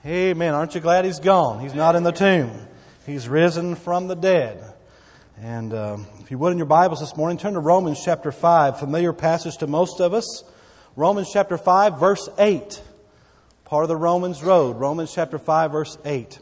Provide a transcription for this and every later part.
Amen. Aren't you glad He's gone? He's not in the tomb. He's risen from the dead. And if you would in your Bibles this morning, turn to Romans chapter 5, familiar passage to most of us. Romans chapter 5, verse 8. Part of the Romans road. Romans chapter 5, verse 8.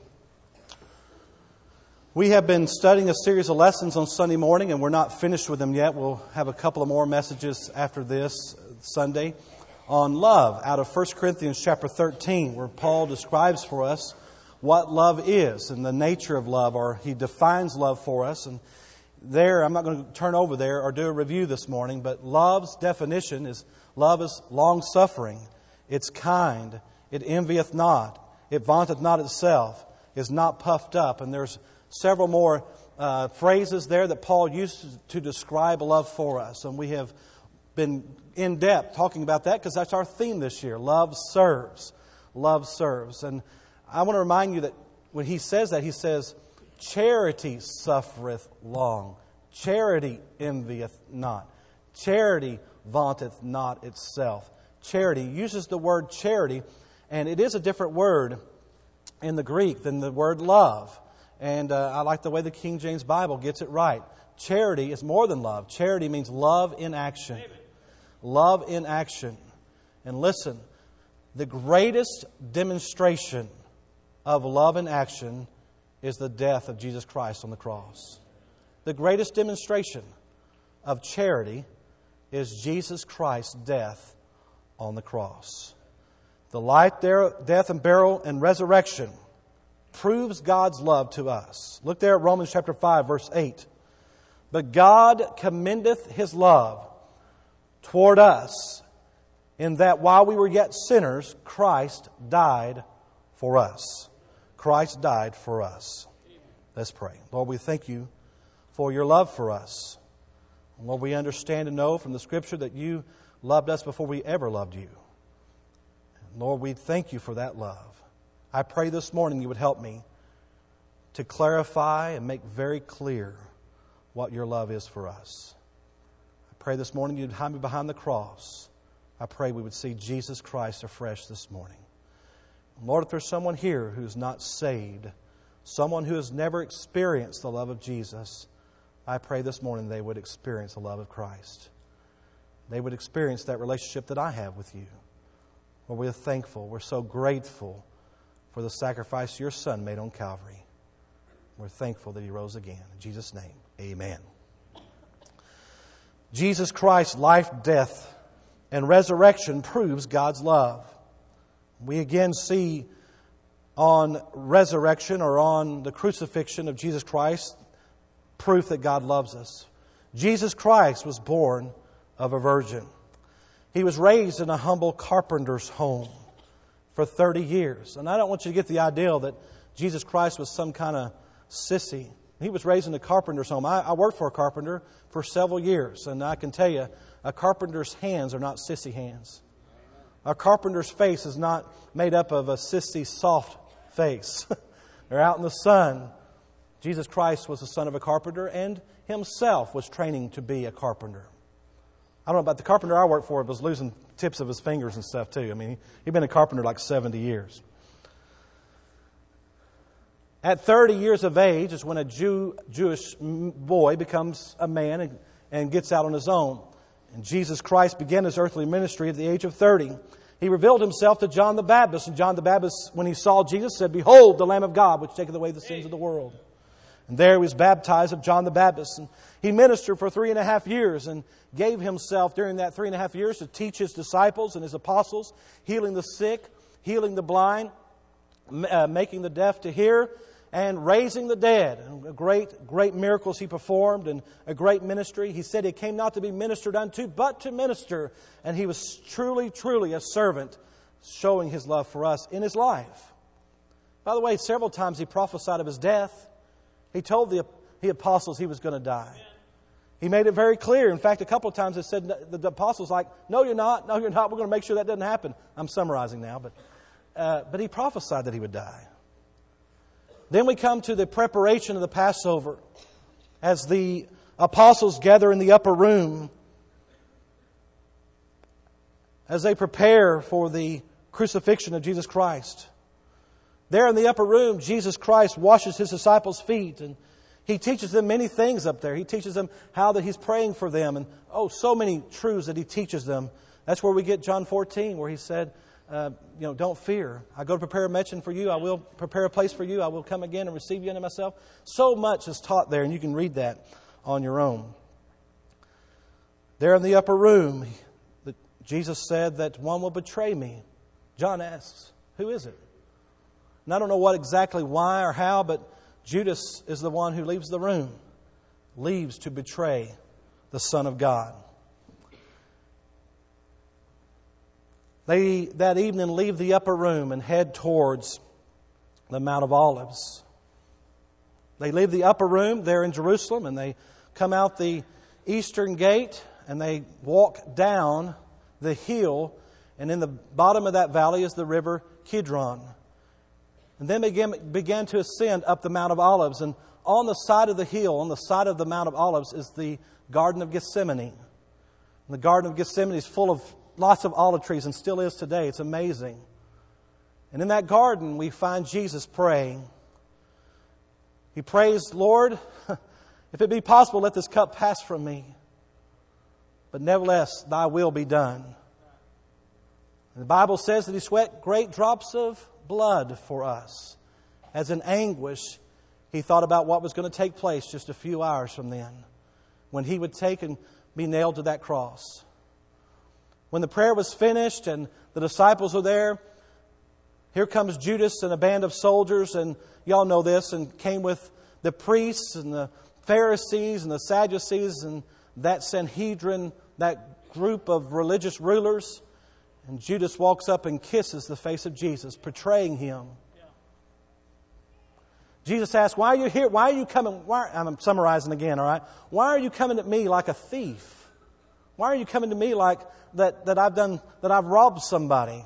We have been studying a series of lessons on Sunday morning, and we're not finished with them yet. We'll have a couple of more messages after this Sunday on love out of 1 Corinthians chapter 13, where Paul describes for us what love is and the nature of love, or he defines love for us. And there, I'm not going to turn over there or do a review this morning, but love's definition is love is long-suffering, it's kind, it envieth not, it vaunteth not itself, is not puffed up. And there's several more phrases there that Paul uses to describe love for us. And we have been in depth talking about that because that's our theme this year. Love serves. Love serves. And I want to remind you that when he says that, he says, charity suffereth long. Charity envieth not. Charity vaunteth not itself. Charity uses the word charity, and it is a different word in the Greek than the word love. And I like the way the King James Bible gets it right. Charity is more than love. Charity means love in action. Amen. Love in action. And listen, the greatest demonstration of love in action is the death of Jesus Christ on the cross. The greatest demonstration of charity is Jesus Christ's death on the cross. The life, death, and burial and resurrection proves God's love to us. Look there at Romans chapter 5, verse 8. But God commendeth His love toward us, in that while we were yet sinners, Christ died for us. Christ died for us. Let's pray. Lord, we thank You for Your love for us. Lord, we understand and know from the Scripture that You loved us before we ever loved You. Lord, we thank You for that love. I pray this morning You would help me to clarify and make very clear what Your love is for us. I pray this morning You'd hide me behind the cross. I pray we would see Jesus Christ afresh this morning. Lord, if there's someone here who's not saved, someone who has never experienced the love of Jesus, I pray this morning they would experience the love of Christ. They would experience that relationship that I have with You. Lord, we're thankful. We're so grateful for the sacrifice Your Son made on Calvary. We're thankful that He rose again. In Jesus' name, amen. Jesus Christ's life, death, and resurrection proves God's love. We again see on resurrection or on the crucifixion of Jesus Christ proof that God loves us. Jesus Christ was born of a virgin. He was raised in a humble carpenter's home for 30 years. And I don't want you to get the idea that Jesus Christ was some kind of sissy. He was raised in a carpenter's home. I worked for a carpenter for several years, and I can tell you, a carpenter's hands are not sissy hands. A carpenter's face is not made up of a sissy, soft face. They're out in the sun. Jesus Christ was the son of a carpenter and Himself was training to be a carpenter. I don't know about the carpenter I worked for, was losing tips of his fingers and stuff too. I mean, he'd been a carpenter like 70 years. At 30 years of age is when a Jewish boy becomes a man and gets out on his own. And Jesus Christ began His earthly ministry at the age of 30. He revealed Himself to John the Baptist. And John the Baptist, when he saw Jesus, said, "Behold, the Lamb of God, which taketh away the sins of the world." And there he was baptized of John the Baptist. And he ministered for 3.5 years and gave himself during that 3.5 years to teach his disciples and his apostles, healing the sick, healing the blind, making the deaf to hear, and raising the dead. Great miracles He performed and a great ministry. He said He came not to be ministered unto, but to minister. And He was truly, truly a servant, showing His love for us in His life. By the way, several times He prophesied of His death. He told the apostles He was going to die. He made it very clear. In fact, a couple of times it said the apostles like, "No, you're not. No, you're not. We're going to make sure that doesn't happen." I'm summarizing now, but He prophesied that He would die. Then we come to the preparation of the Passover. As the apostles gather in the upper room, as they prepare for the crucifixion of Jesus Christ, There in the upper room, Jesus Christ washes His disciples' feet, and He teaches them many things up there. He teaches them how that He's praying for them, and so many truths that He teaches them. That's where we get John 14, where He said, don't fear. I go to prepare a mansion for you. I will prepare a place for you. I will come again and receive you unto myself. So much is taught there, and you can read that on your own. There in the upper room, Jesus said that one will betray me. John asks, who is it? And I don't know exactly why or how, but Judas is the one who leaves the room, leaves to betray the Son of God. They, that evening, leave the upper room and head towards the Mount of Olives. They leave the upper room there in Jerusalem, and they come out the eastern gate, and they walk down the hill, and in the bottom of that valley is the river Kidron. And then began to ascend up the Mount of Olives. And on the side of the hill, on the side of the Mount of Olives, is the Garden of Gethsemane. And the Garden of Gethsemane is full of lots of olive trees, and still is today. It's amazing. And in that garden, we find Jesus praying. He prays, Lord, if it be possible, let this cup pass from me. But nevertheless, Thy will be done. And the Bible says that He sweat great drops of blood for us. As in anguish, He thought about what was going to take place just a few hours from then, when He would take and be nailed to that cross. When the prayer was finished and the disciples were there, here comes Judas and a band of soldiers, and y'all know this, and came with the priests and the Pharisees and the Sadducees and that Sanhedrin, that group of religious rulers. And Judas walks up and kisses the face of Jesus, betraying Him. Jesus asks, why are you here? Why are you coming? I'm summarizing again, all right? Why are you coming at me like a thief? Why are you coming to me like that I've robbed somebody?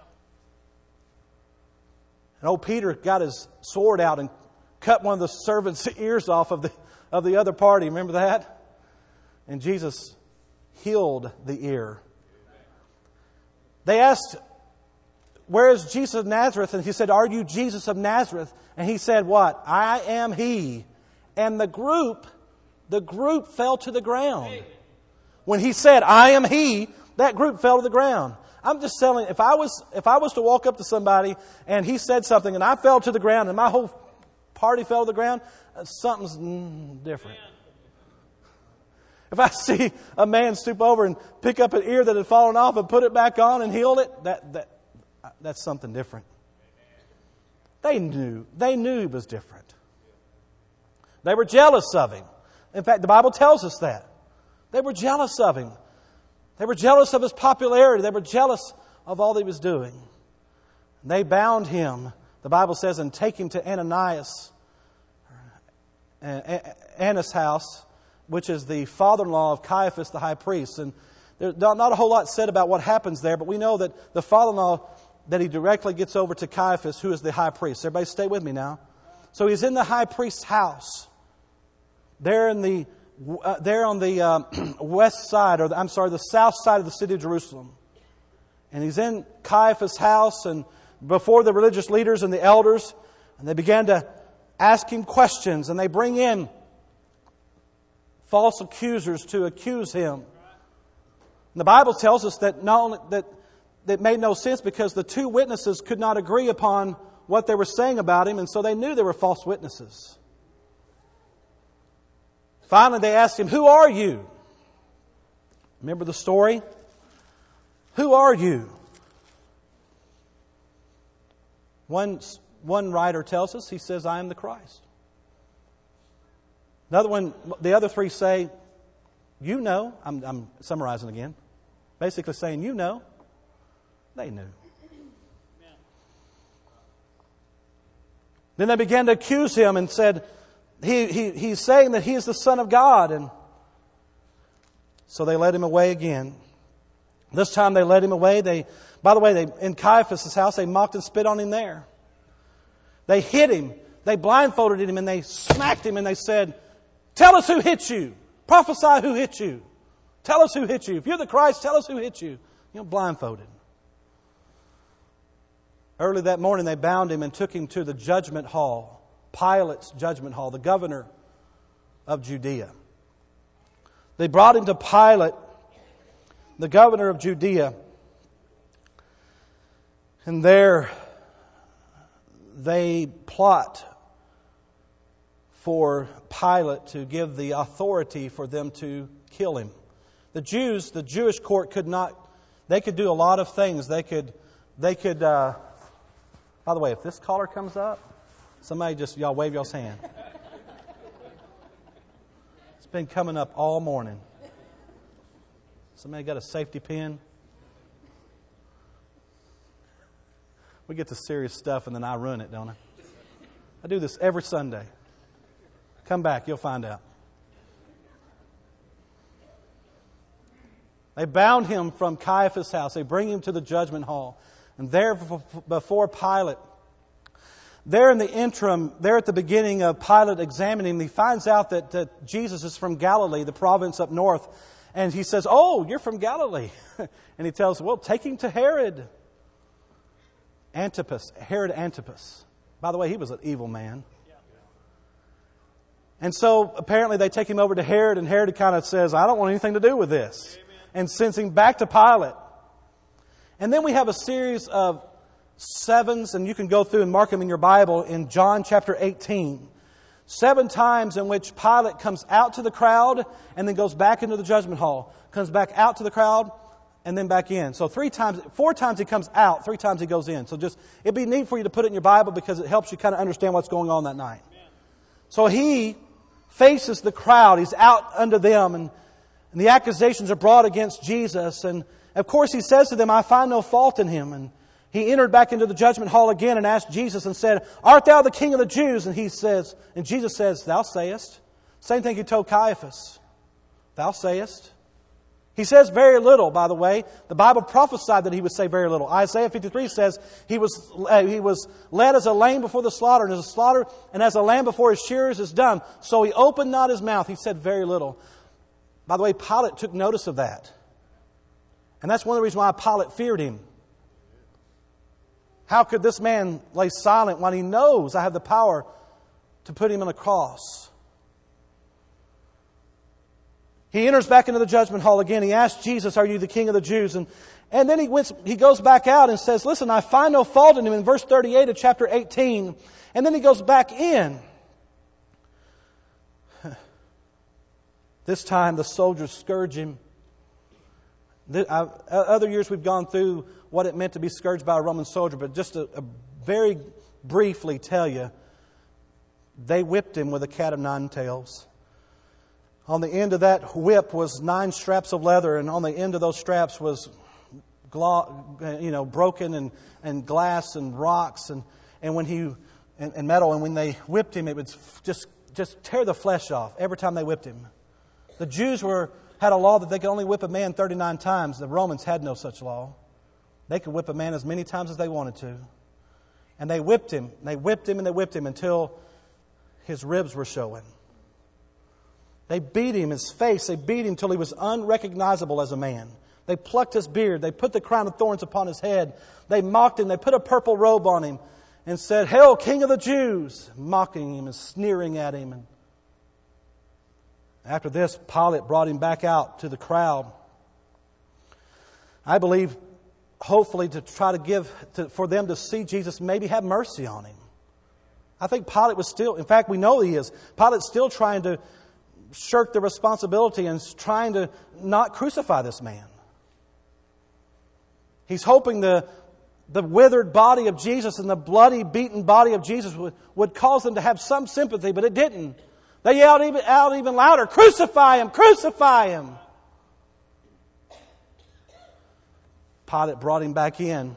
And old Peter got his sword out and cut one of the servants' ears off of the other party. Remember that? And Jesus healed the ear. They asked, where is Jesus of Nazareth? And He said, are you Jesus of Nazareth? And He said, what? I am He. And the group fell to the ground. When He said, I am He, that group fell to the ground. I'm just telling you, if I was to walk up to somebody and he said something and I fell to the ground and my whole party fell to the ground, something's different. If I see a man stoop over and pick up an ear that had fallen off and put it back on and heal it, that's something different. They knew He was different. They were jealous of Him. In fact, the Bible tells us that. They were jealous of Him. They were jealous of His popularity. They were jealous of all He was doing. They bound Him, the Bible says, and take Him to Ananias' house, which is the father-in-law of Caiaphas, the high priest. And there's not a whole lot said about what happens there, but we know that the father-in-law, that he directly gets over to Caiaphas, who is the high priest. Everybody stay with me now. So he's in the high priest's house. There on the west side, the south side of the city of Jerusalem. And he's in Caiaphas' house and before the religious leaders and the elders. And they began to ask him questions. And they bring in false accusers to accuse him. And the Bible tells us that not only that made no sense because the two witnesses could not agree upon what they were saying about him, and so they knew they were false witnesses. Finally, they asked him, "Who are you?" Remember the story? Who are you? One writer tells us, he says, "I am the Christ." Another one, the other three say, "You know." I'm summarizing again. Basically saying, "You know." They knew. Then they began to accuse him and said, he's saying that he is the Son of God. And so they led him away again. This time they led him away. By the way, in Caiaphas' house, they mocked and spit on him there. They hit him. They blindfolded him and they smacked him and they said, "Tell us who hit you. Prophesy who hit you. Tell us who hit you. If you're the Christ, tell us who hit you." Blindfolded. Early that morning they bound him and took him to the judgment hall, Pilate's judgment hall, the governor of Judea. They brought him to Pilate, the governor of Judea, and there they plot for Pilate to give the authority for them to kill him. The Jewish court could not, they could do a lot of things. They could, by the way, if this caller comes up, somebody just, y'all wave y'all's hand. It's been coming up all morning. Somebody got a safety pin? We get to serious stuff and then I ruin it, don't I? I do this every Sunday. Come back, you'll find out. They bound him from Caiaphas' house. They bring him to the judgment hall. And there before Pilate, there in the interim, there at the beginning of Pilate examining him, he finds out that Jesus is from Galilee, the province up north. And he says, "Oh, you're from Galilee." And he tells, "Well, take him to Herod Antipas." By the way, he was an evil man. And so apparently they take him over to Herod, and Herod kind of says, "I don't want anything to do with this." Amen. And sends him back to Pilate. And then we have a series of sevens, and you can go through and mark them in your Bible in John chapter 18. 7 times in which Pilate comes out to the crowd and then goes back into the judgment hall. Comes back out to the crowd and then back in. So 4 times he comes out, 3 times he goes in. So it'd be neat for you to put it in your Bible because it helps you kind of understand what's going on that night. So he faces the crowd. He's out under them, and the accusations are brought against Jesus. And of course he says to them, "I find no fault in him." And he entered back into the judgment hall again and asked Jesus and said, "Art thou the King of the Jews?" And Jesus says, "Thou sayest." Same thing he told Caiaphas. "Thou sayest." He says very little, by the way. The Bible prophesied that he would say very little. Isaiah 53 says he was led as a lamb before the slaughter, and as a lamb before his shearers is dumb. So he opened not his mouth. He said very little. By the way, Pilate took notice of that. And that's one of the reasons why Pilate feared him. How could this man lay silent when he knows I have the power to put him on a cross? He enters back into the judgment hall again. He asks Jesus, "Are you the King of the Jews?" And then he goes back out and says, "Listen, I find no fault in him," in verse 38 of chapter 18. And then he goes back in. This time the soldiers scourge him. Other years we've gone through what it meant to be scourged by a Roman soldier, but just to very briefly tell you, they whipped him with a cat of 9 tails. On the end of that whip was 9 straps of leather, and on the end of those straps was broken and glass and rocks and metal. And when they whipped him, it would just tear the flesh off every time they whipped him. The Jews had a law that they could only whip a man 39 times. The Romans had no such law. They could whip a man as many times as they wanted to. And they whipped him. They whipped him and they whipped him until his ribs were showing. They beat him, his face. They beat him until he was unrecognizable as a man. They plucked his beard. They put the crown of thorns upon his head. They mocked him. They put a purple robe on him and said, "Hail, King of the Jews!" mocking him and sneering at him. And after this, Pilate brought him back out to the crowd. I believe, hopefully, to try to for them to see Jesus, maybe have mercy on him. I think Pilate was still, in fact, we know he is. Pilate's still trying to shirk the responsibility and trying to not crucify this man. He's hoping the withered body of Jesus and the bloody, beaten body of Jesus would cause them to have some sympathy, but it didn't. They yelled out even louder, "Crucify him! Crucify him!" Pilate brought him back in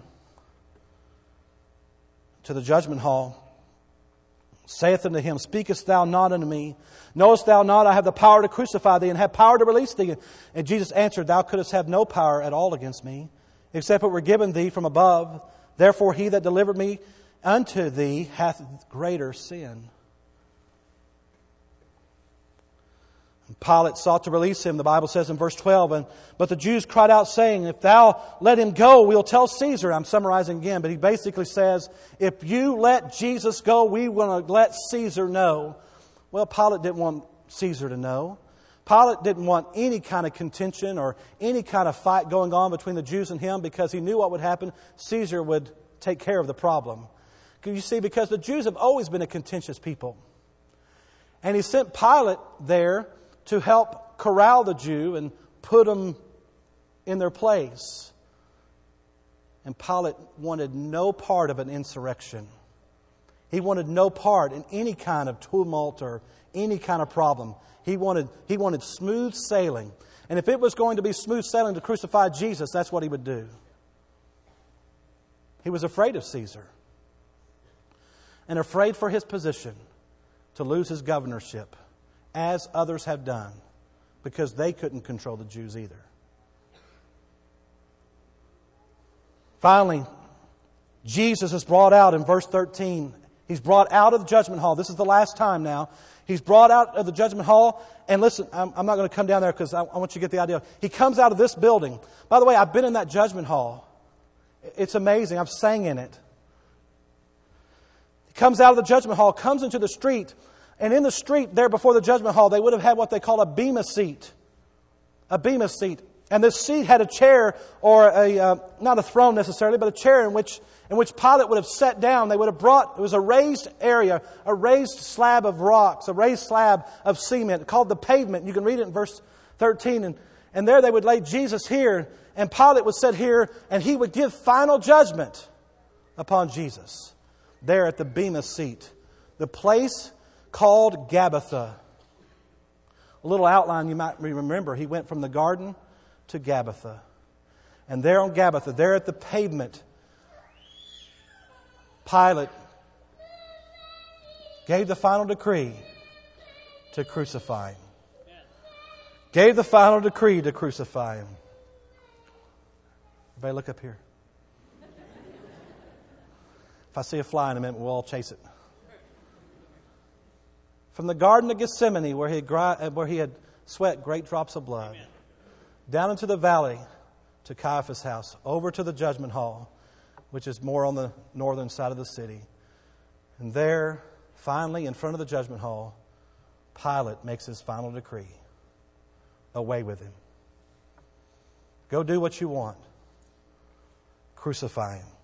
to the judgment hall. Saith unto him, "Speakest thou not unto me? Knowest thou not I have the power to crucify thee and have power to release thee?" And Jesus answered, "Thou couldst have no power at all against me, except it were given thee from above. Therefore he that delivered me unto thee hath greater sin." Pilate sought to release him, the Bible says in verse 12, but the Jews cried out saying, if thou let him go, we'll tell Caesar. I'm summarizing again, but he basically says, if you let Jesus go, we want to let Caesar know. Well, Pilate didn't want Caesar to know. Pilate didn't want any kind of contention or any kind of fight going on between the Jews and him, because he knew what would happen. Caesar would take care of the problem. You see, because the Jews have always been a contentious people. And he sent Pilate there to help corral the Jew and put them in their place. And Pilate wanted no part of an insurrection. He wanted no part in any kind of tumult or any kind of problem. He wanted smooth sailing. And if it was going to be smooth sailing to crucify Jesus, that's what he would do. He was afraid of Caesar. And afraid for his position to lose his governorship, as others have done, because they couldn't control the Jews either. Finally, Jesus is brought out in verse 13. He's brought out of the judgment hall. This is the last time now. He's brought out of the judgment hall. And listen, I'm not going to come down there because I want you to get the idea. He comes out of this building. By the way, I've been in that judgment hall. It's amazing. I've sang in it. He comes out of the judgment hall, comes into the street. And in the street there before the judgment hall, they would have had what they call a bema seat. A bema seat. And this seat had a chair, or not a throne necessarily, but a chair in which Pilate would have sat down. They would have brought, it was a raised area, a raised slab of rocks, a raised slab of cement called the pavement. You can read it in verse 13. And there they would lay Jesus here, and Pilate would sit here, and he would give final judgment upon Jesus. There at the bema seat. The place called Gabbatha. A little outline you might remember. He went from the garden to Gabbatha. And there on Gabbatha, there at the pavement, Pilate gave the final decree to crucify him. Gave the final decree to crucify him. Everybody look up here. If I see a fly in a minute, we'll all chase it. From the Garden of Gethsemane, where he had sweat great drops of blood, Amen, down into the valley to Caiaphas' house, over to the judgment hall, which is more on the northern side of the city. And there, finally, in front of the judgment hall, Pilate makes his final decree. Away with him. Go do what you want. Crucify him.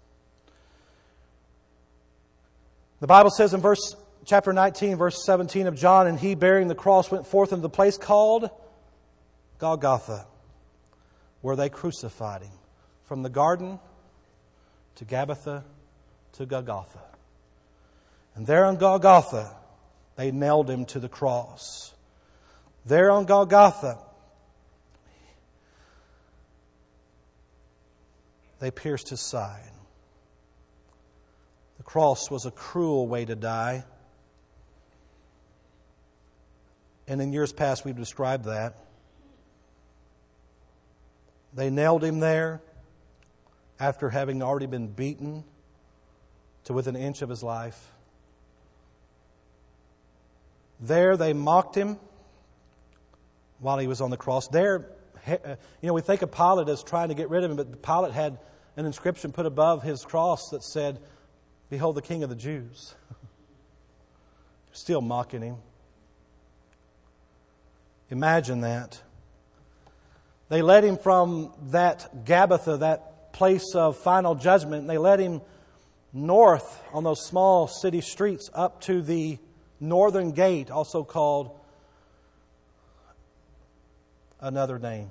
The Bible says in chapter 19, verse 17 of John, and he bearing the cross went forth into the place called Golgotha, where they crucified him. From the garden to Gabbatha to Golgotha. And there on Golgotha, they nailed him to the cross. There on Golgotha, they pierced his side. The cross was a cruel way to die. And in years past, we've described that. They nailed him there after having already been beaten to within an inch of his life. There they mocked him while he was on the cross. There, we think of Pilate as trying to get rid of him, but Pilate had an inscription put above his cross that said, "Behold the King of the Jews." Still mocking him. Imagine that. They led him from that Gabbatha, that place of final judgment, and they led him north on those small city streets up to the northern gate, also called another name.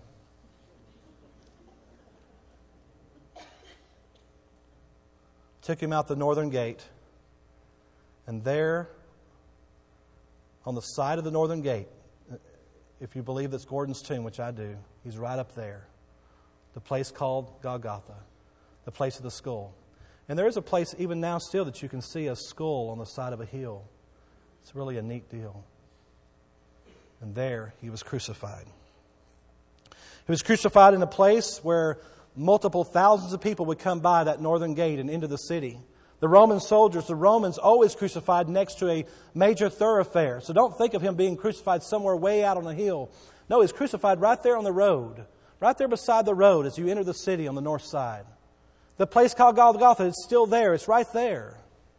Took him out the northern gate, and there, on the side of the northern gate, if you believe that's Gordon's tomb, which I do, he's right up there. The place called Golgotha, the place of the skull. And there is a place even now still that you can see a skull on the side of a hill. It's really a neat deal. And there he was crucified. He was crucified in a place where multiple thousands of people would come by that northern gate and into the city. The Roman soldiers, the Romans always crucified next to a major thoroughfare. So don't think of Him being crucified somewhere way out on the hill. No, He's crucified right there on the road. Right there beside the road as you enter the city on the north side. The place called Golgotha, it's still there. It's right there.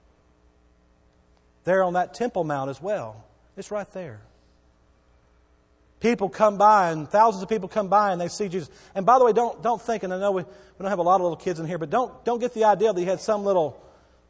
There on that Temple Mount as well. It's right there. People come by, and thousands of people come by, and they see Jesus. And by the way, don't think, and I know we don't have a lot of little kids in here, but don't get the idea that He had some little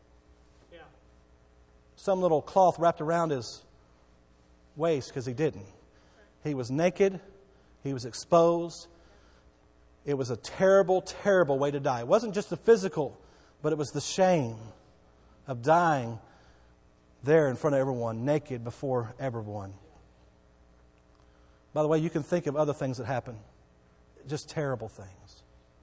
cloth wrapped around His waist, because He didn't. He was naked. He was exposed. It was a terrible, terrible way to die. It wasn't just the physical, but it was the shame of dying there in front of everyone, naked before everyone. By the way, you can think of other things that happened. Just terrible things.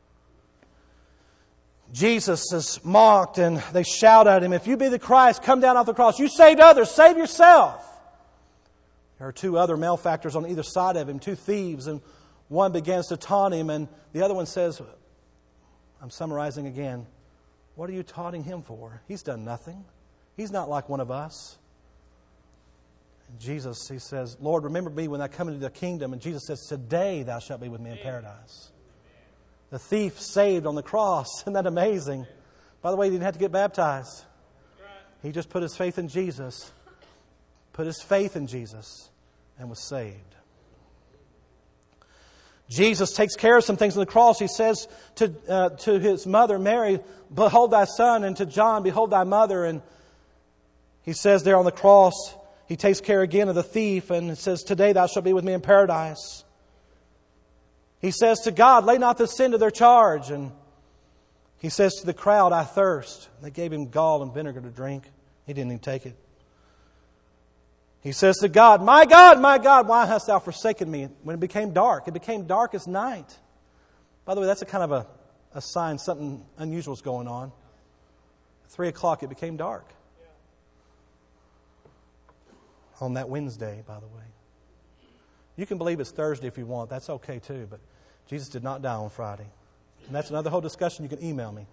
Jesus is mocked and they shout at Him, "If you be the Christ, come down off the cross. You saved others, save yourself." There are two other malefactors on either side of Him, two thieves, and one begins to taunt Him, and the other one says, I'm summarizing again, "What are you taunting Him for? He's done nothing. He's not like one of us." And Jesus, He says, "Lord, remember me when I come into the kingdom." And Jesus says, "Today thou shalt be with me in paradise." The thief saved on the cross. Isn't that amazing? By the way, he didn't have to get baptized. He just put his faith in Jesus. Put his faith in Jesus and was saved. Jesus takes care of some things on the cross. He says to His mother, Mary, "Behold thy son," and to John, "Behold thy mother." And He says there on the cross, He takes care again of the thief, and it says, "Today thou shalt be with me in paradise." He says to God, "Lay not this sin to their charge." And He says to the crowd, "I thirst." They gave Him gall and vinegar to drink. He didn't even take it. He says to God, my God, why hast thou forsaken me?" When it became dark as night. By the way, that's a kind of a sign something unusual is going on. At 3 o'clock, it became dark. On that Wednesday, by the way. You can believe it's Thursday if you want. That's okay too. But Jesus did not die on Friday. And that's another whole discussion. You can email me.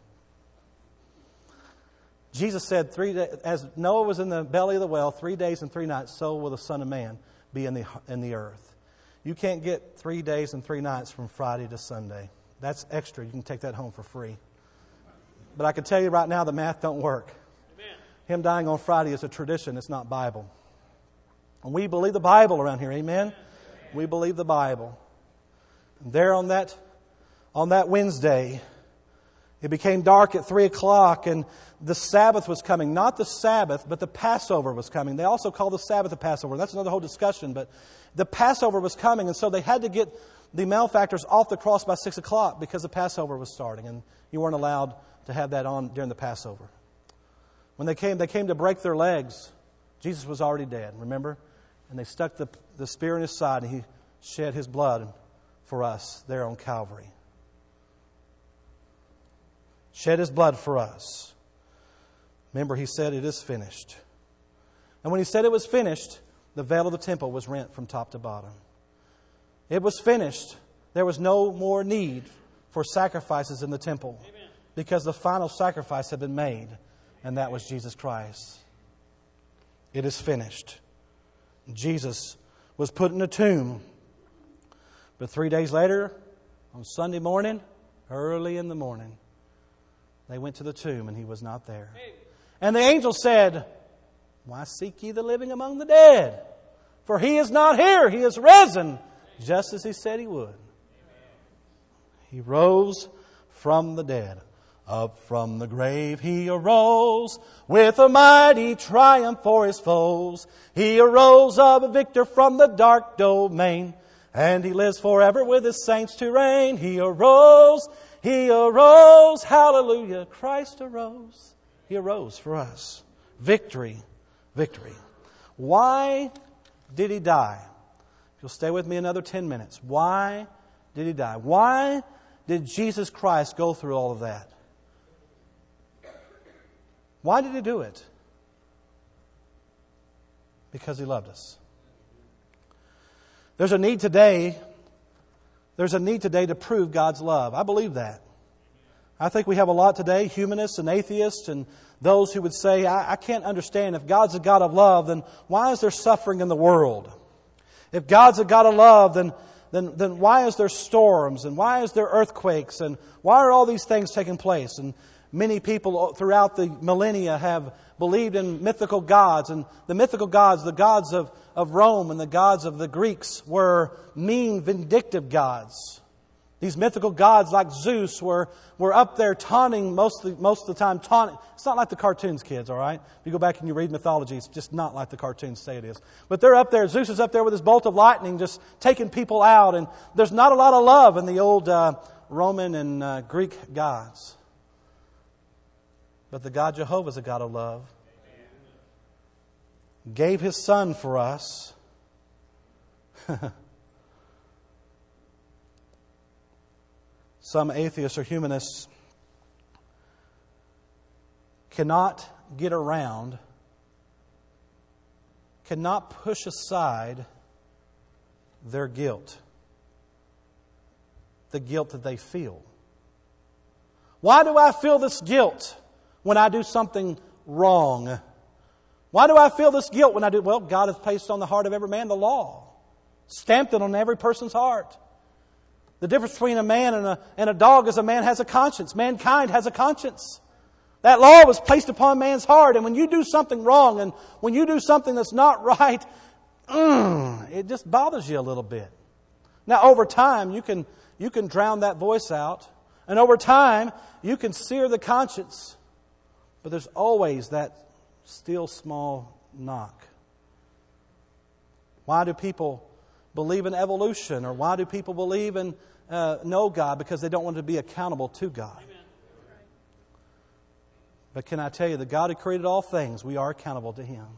Jesus said, as Noah was in the belly of the well, 3 days and 3 nights, so will the Son of Man be in the earth. You can't get 3 days and 3 nights from Friday to Sunday. That's extra. You can take that home for free. But I can tell you right now, the math don't work. Amen. Him dying on Friday is a tradition. It's not Bible. And we believe the Bible around here. Amen? Amen. We believe the Bible. And there on that Wednesday, it became dark at 3 o'clock, and the Sabbath was coming. Not the Sabbath, but the Passover was coming. They also call the Sabbath the Passover. That's another whole discussion, but the Passover was coming, and so they had to get the malefactors off the cross by 6 o'clock because the Passover was starting, and you weren't allowed to have that on during the Passover. When they came to break their legs. Jesus was already dead, remember? And they stuck the spear in His side, and He shed His blood for us there on Calvary. Shed His blood for us. Remember, He said, "It is finished." And when He said it was finished, the veil of the temple was rent from top to bottom. It was finished. There was no more need for sacrifices in the temple. Amen. Because the final sacrifice had been made, and that was Jesus Christ. It is finished. Jesus was put in a tomb. But 3 days later, on Sunday morning, early in the morning, they went to the tomb and He was not there. And the angel said, "Why seek ye the living among the dead? For He is not here, He is risen, just as He said He would." He rose from the dead. Up from the grave He arose, with a mighty triumph for His foes. He arose a victor from the dark domain, and He lives forever with His saints to reign. He arose, hallelujah, Christ arose. He arose for us. Victory, victory. Why did He die? If you'll stay with me another 10 minutes. Why did He die? Why did Jesus Christ go through all of that? Why did He do it? Because He loved us. There's a need today to prove God's love. I believe that. I think we have a lot today, humanists and atheists and those who would say, I can't understand. If God's a God of love, then why is there suffering in the world? If God's a God of love, then why is there storms? And why is there earthquakes? And why are all these things taking place? And many people throughout the millennia have believed in mythical gods. And the mythical gods, the gods of Rome and the gods of the Greeks, were mean, vindictive gods. These mythical gods like Zeus were up there taunting most of the time. Taunting. It's not like the cartoons, kids, all right? If you go back and you read mythology, it's just not like the cartoons say it is. But they're up there. Zeus is up there with his bolt of lightning just taking people out. And there's not a lot of love in the old Roman and Greek gods. But the God Jehovah is a God of love. Gave His Son for us. Some atheists or humanists cannot get around, cannot push aside their guilt. The guilt that they feel. Why do I feel this guilt when I do something wrong? Why do I feel this guilt when I do? Well, God has placed on the heart of every man the law. Stamped it on every person's heart. The difference between a man and a dog is a man has a conscience. Mankind has a conscience. That law was placed upon man's heart. And when you do something wrong and when you do something that's not right, it just bothers you a little bit. Now, over time, you can drown that voice out. And over time, you can sear the conscience. But there's always that still small knock. Why do people believe in evolution? Or why do people believe in no God? Because they don't want to be accountable to God. Amen. But can I tell you, the God who created all things, we are accountable to Him. Amen.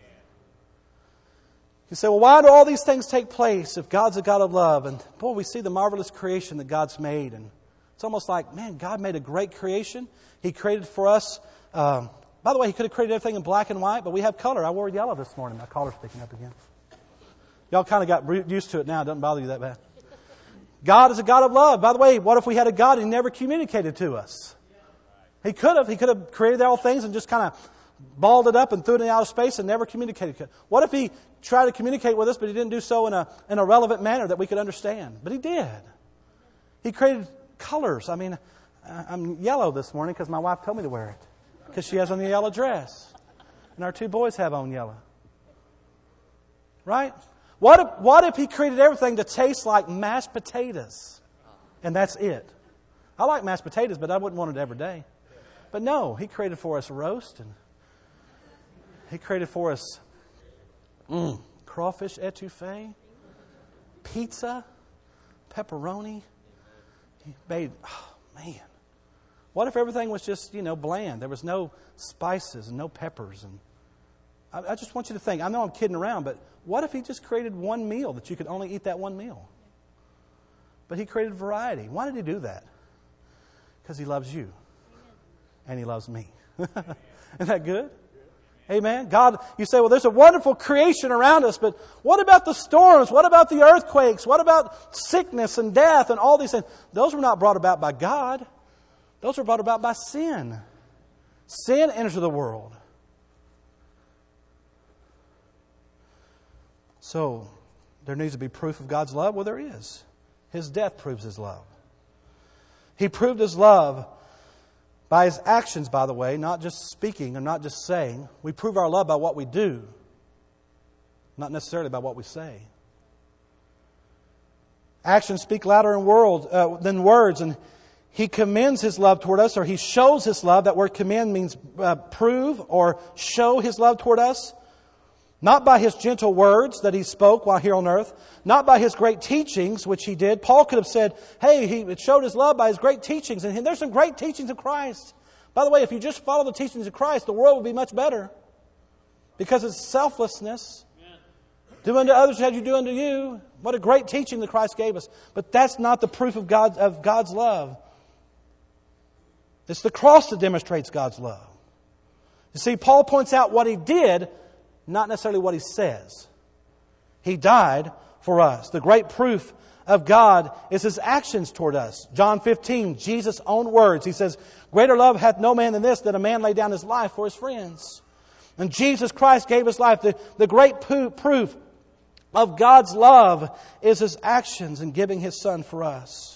You say, well, why do all these things take place if God's a God of love? And boy, we see the marvelous creation that God's made. And it's almost like, man, God made a great creation. He created for us. By the way, He could have created everything in black and white, but we have color. I wore yellow this morning. My collar's sticking up again. Y'all kind of got used to it now. It doesn't bother you that bad. God is a God of love. By the way, what if we had a God who never communicated to us? He could have. He could have created all things and just kind of balled it up and threw it in outer space and never communicated. What if He tried to communicate with us, but He didn't do so in a relevant manner that we could understand? But He did. He created colors. I mean, I'm yellow this morning because my wife told me to wear it. Because she has on the yellow dress. And our two boys have on yellow. Right? What if He created everything to taste like mashed potatoes? And that's it. I like mashed potatoes, but I wouldn't want it every day. But no, He created for us roast. And He created for us crawfish etouffee, pizza, pepperoni. He made, oh man. What if everything was just, bland? There was no spices and no peppers. And I just want you to think, I know I'm kidding around, but what if He just created one meal that you could only eat that one meal? But He created variety. Why did He do that? Because He loves you. And He loves me. Isn't that good? Amen. God, you say, well, there's a wonderful creation around us, but what about the storms? What about the earthquakes? What about sickness and death and all these things? Those were not brought about by God. Those were brought about by sin. Sin enters the world. So, there needs to be proof of God's love? Well, there is. His death proves His love. He proved His love by His actions, by the way, not just speaking or not just saying. We prove our love by what we do, not necessarily by what we say. Actions speak louder than words, and He commends His love toward us, or He shows His love. That word commend means prove or show His love toward us. Not by His gentle words that He spoke while here on earth. Not by His great teachings, which He did. Paul could have said, hey, He showed His love by His great teachings. And there's some great teachings of Christ. By the way, if you just follow the teachings of Christ, the world would be much better. Because it's selflessness. Do unto others as you do unto you. What a great teaching that Christ gave us. But that's not the proof of God's love. It's the cross that demonstrates God's love. You see, Paul points out what He did, not necessarily what He says. He died for us. The great proof of God is His actions toward us. John 15, Jesus' own words. He says, greater love hath no man than this, that a man lay down his life for his friends. And Jesus Christ gave His life. The great proof of God's love is His actions in giving His Son for us.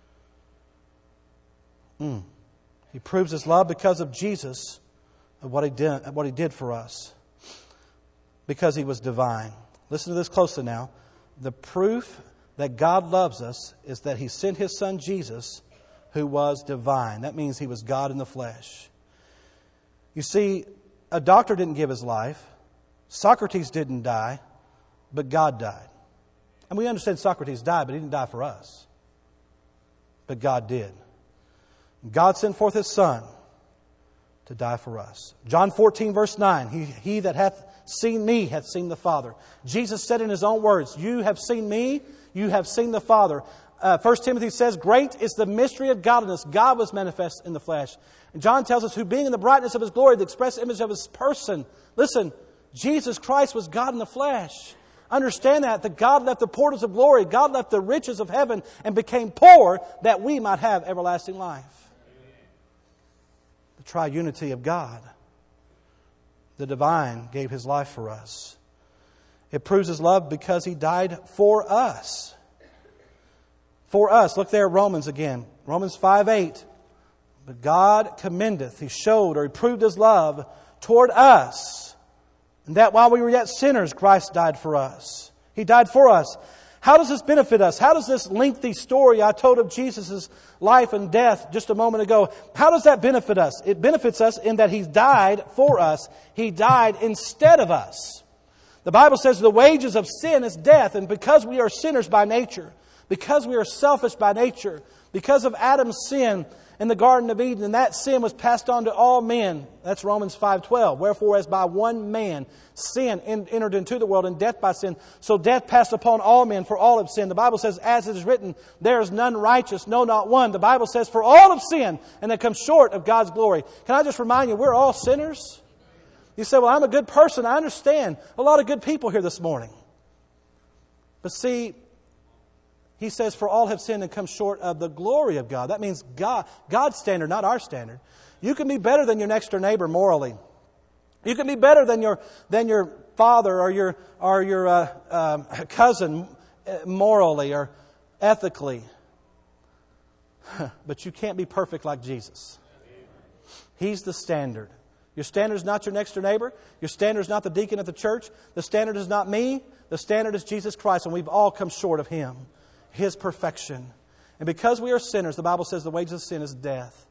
He proves His love because of Jesus, of what He did for us. Because He was divine. Listen to this closely now. The proof that God loves us is that He sent His Son Jesus, who was divine. That means He was God in the flesh. You see, a doctor didn't give his life. Socrates didn't die, but God died. And we understand Socrates died, but he didn't die for us. But God did. God sent forth His Son to die for us. John 14, verse 9, He that hath seen me hath seen the Father. Jesus said in His own words, you have seen me, you have seen the Father. 1 Timothy says, great is the mystery of godliness. God was manifest in the flesh. And John tells us, who being in the brightness of His glory, the express image of His person. Listen, Jesus Christ was God in the flesh. Understand that God left the portals of glory, God left the riches of heaven and became poor that we might have everlasting life. The triunity of God. The divine gave His life for us. It proves His love because He died for us. For us. Look there at Romans again. Romans 5:8. But God commendeth, He showed or He proved His love toward us. And that while we were yet sinners, Christ died for us. He died for us. How does this benefit us? How does this lengthy story I told of Jesus' life and death just a moment ago, how does that benefit us? It benefits us in that He died for us. He died instead of us. The Bible says the wages of sin is death. And because we are sinners by nature, because we are selfish by nature, because of Adam's sin in the Garden of Eden, and that sin was passed on to all men. That's Romans 5:12. Wherefore, as by one man sin entered into the world, and death by sin, so death passed upon all men, for all have sinned. The Bible says, as it is written, there is none righteous, no, not one. The Bible says, for all have sinned, and they come short of God's glory. Can I just remind you, we're all sinners? You say, well, I'm a good person. I understand. A lot of good people here this morning. But see, He says, for all have sinned and come short of the glory of God. That means God's standard, not our standard. You can be better than your next door neighbor morally. You can be better than your father or your cousin morally or ethically. But you can't be perfect like Jesus. He's the standard. Your standard is not your next door neighbor. Your standard is not the deacon at the church. The standard is not me. The standard is Jesus Christ, and we've all come short of Him. His perfection. And because we are sinners, the Bible says the wages of sin is death.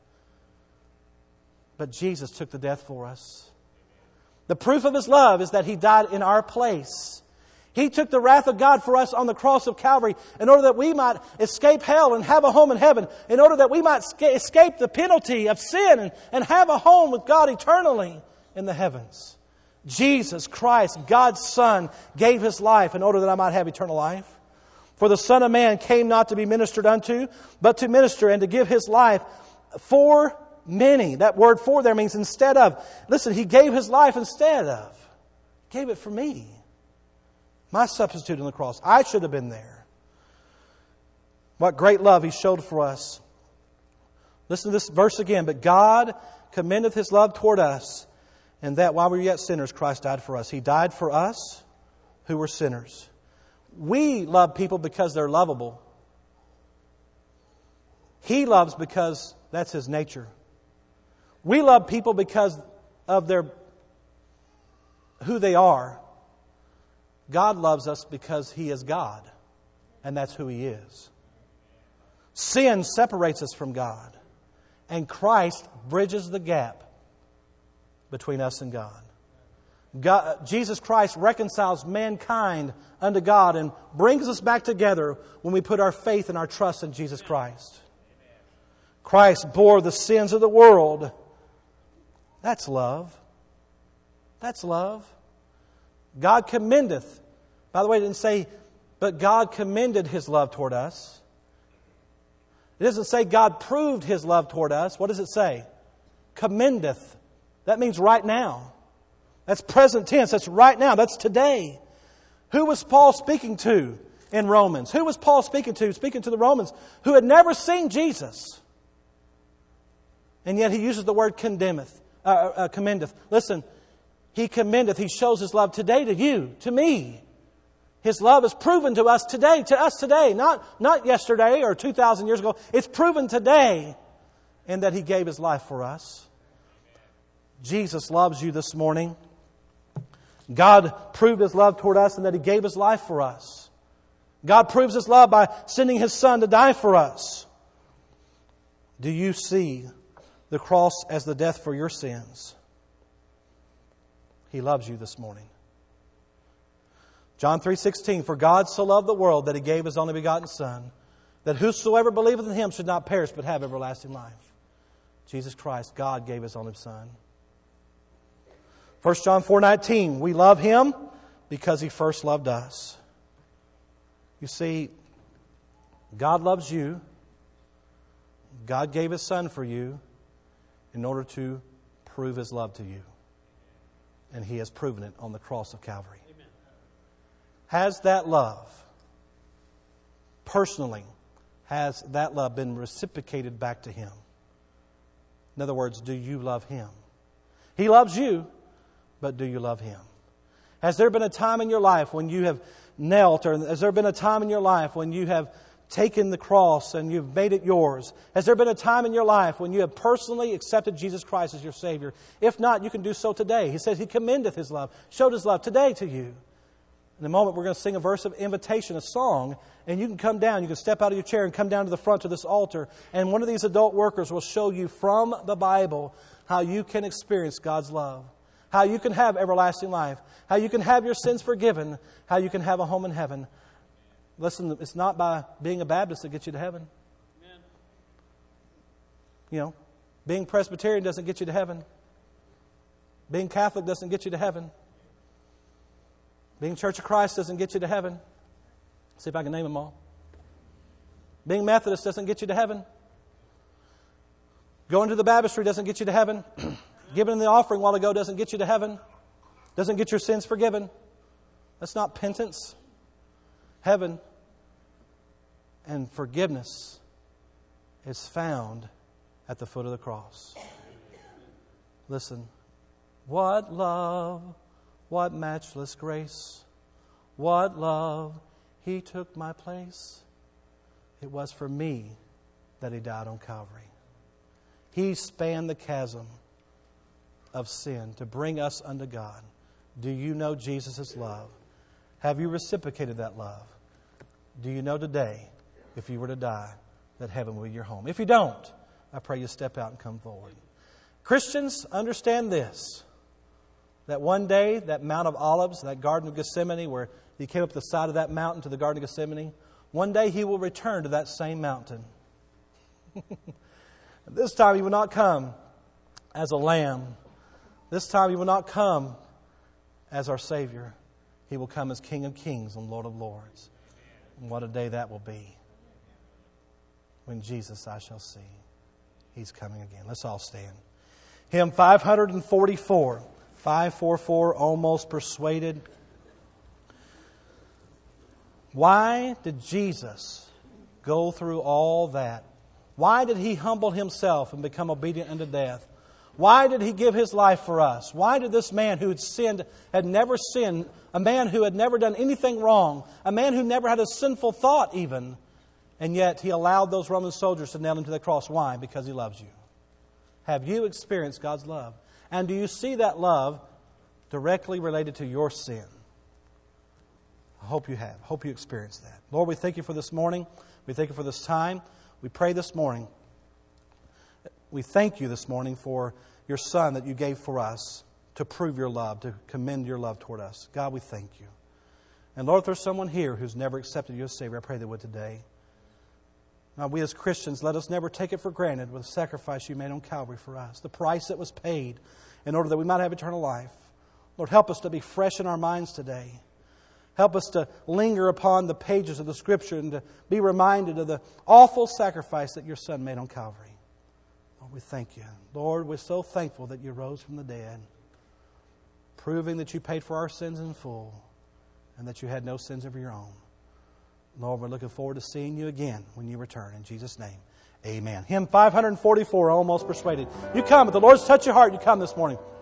But Jesus took the death for us. The proof of His love is that He died in our place. He took the wrath of God for us on the cross of Calvary in order that we might escape hell and have a home in heaven. In order that we might escape the penalty of sin and have a home with God eternally in the heavens. Jesus Christ, God's Son, gave His life in order that I might have eternal life. For the Son of Man came not to be ministered unto, but to minister and to give His life for many. That word for there means instead of. Listen, He gave His life instead of. He gave it for me. My substitute on the cross. I should have been there. What great love He showed for us. Listen to this verse again. But God commendeth His love toward us, and that while we were yet sinners, Christ died for us. He died for us who were sinners. We love people because they're lovable. He loves because that's His nature. We love people because of who they are. God loves us because He is God, and that's who He is. Sin separates us from God, and Christ bridges the gap between us and God. Jesus Christ reconciles mankind unto God and brings us back together when we put our faith and our trust in Jesus Christ. Christ bore the sins of the world. That's love. That's love. God commendeth. By the way, it didn't say, but God commended His love toward us. It doesn't say God proved His love toward us. What does it say? Commendeth. That means right now. That's present tense. That's right now. That's today. Who was Paul speaking to in Romans. Who was Paul speaking to? Speaking to the Romans who had never seen Jesus. And yet he uses the word commendeth. Listen, he commendeth. He shows his love today to you, to me. His love is proven to us today, not yesterday or 2,000 years ago. It's proven today in that He gave His life for us. Jesus loves you this morning. God proved His love toward us in that He gave His life for us. God proves His love by sending His Son to die for us. Do you see the cross as the death for your sins? He loves you this morning. John 3:16, for God so loved the world that He gave His only begotten Son, that whosoever believeth in Him should not perish but have everlasting life. Jesus Christ, God gave His only Son. 1 John 4:19, we love Him because He first loved us. You see, God loves you. God gave His Son for you in order to prove His love to you. And He has proven it on the cross of Calvary. Has that love, personally, has that love been reciprocated back to Him? In other words, do you love Him? He loves you, but do you love Him? Has there been a time in your life when you have knelt, or has there been a time in your life when you have taken the cross and you've made it yours? Has there been a time in your life when you have personally accepted Jesus Christ as your Savior? If not, you can do so today. He says He commendeth His love, showed His love today to you. In a moment, we're going to sing a verse of invitation, a song, and you can come down. You can step out of your chair and come down to the front to this altar, and one of these adult workers will show you from the Bible how you can experience God's love, how you can have everlasting life, how you can have your sins forgiven, how you can have a home in heaven. Listen, it's not by being a Baptist that gets you to heaven. Amen. You know, being Presbyterian doesn't get you to heaven. Being Catholic doesn't get you to heaven. Being Church of Christ doesn't get you to heaven. See if I can name them all. Being Methodist doesn't get you to heaven. Going to the baptistry doesn't get you to heaven. Giving the offering a while ago doesn't get you to heaven. Doesn't get your sins forgiven. That's not penance. Heaven and forgiveness is found at the foot of the cross. Listen, what love, what matchless grace, what love, He took my place. It was for me that He died on Calvary. He spanned the chasm of sin to bring us unto God. Do you know Jesus' love? Have you reciprocated that love? Do you know today, if you were to die, that heaven will be your home? If you don't, I pray you step out and come forward. Christians, understand this. That one day, that Mount of Olives, that Garden of Gethsemane, where He came up the side of that mountain to the Garden of Gethsemane, one day He will return to that same mountain. This time He will not come as a lamb. This time He will not come as our Savior. He will come as King of Kings and Lord of Lords. And what a day that will be. When Jesus I shall see. He's coming again. Let's all stand. Hymn 544. 544, Almost Persuaded. Why did Jesus go through all that? Why did He humble Himself and become obedient unto death? Why did He give His life for us? Why did this man who had never sinned, a man who had never done anything wrong, a man who never had a sinful thought even, and yet He allowed those Roman soldiers to nail Him to the cross? Why? Because He loves you. Have you experienced God's love? And do you see that love directly related to your sin? I hope you have. Hope you experienced that. Lord, we thank You for this morning. We thank You for this time. We pray this morning. We thank You this morning for Your Son that You gave for us to prove Your love, to commend Your love toward us. God, we thank You. And Lord, if there's someone here who's never accepted You as Savior, I pray they would today. Now, we as Christians, let us never take it for granted with the sacrifice You made on Calvary for us, the price that was paid in order that we might have eternal life. Lord, help us to be fresh in our minds today. Help us to linger upon the pages of the Scripture and to be reminded of the awful sacrifice that Your Son made on Calvary. Lord, we thank You. Lord, we're so thankful that You rose from the dead, proving that You paid for our sins in full and that You had no sins of Your own. Lord, we're looking forward to seeing you again when you return. In Jesus' name, amen. Hymn 544, Almost Persuaded. You come. If the Lord's touched your heart, you come this morning.